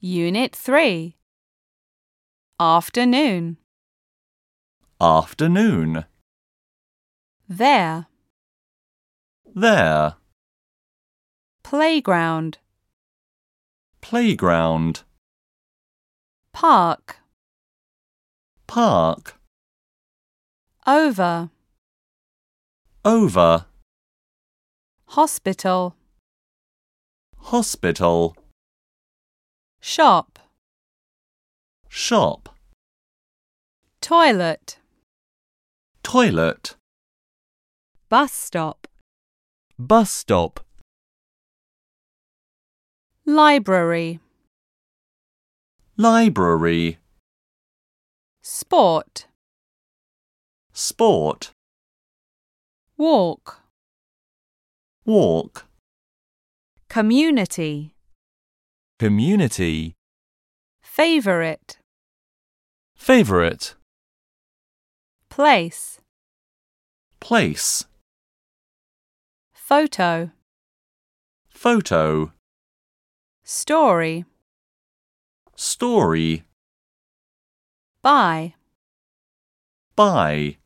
Unit 3. Afternoon. Afternoon. There. There. Playground. Playground. Park. Park. Over. Over. Hospital. Hospital. Shop. Shop. Toilet. Toilet. Bus stop. Bus stop. Library. Library. Sport. Sport. Walk. Walk. Community. Community. Favorite. Favorite. Place. Place. Photo. Photo. Story. Story. Buy. Buy.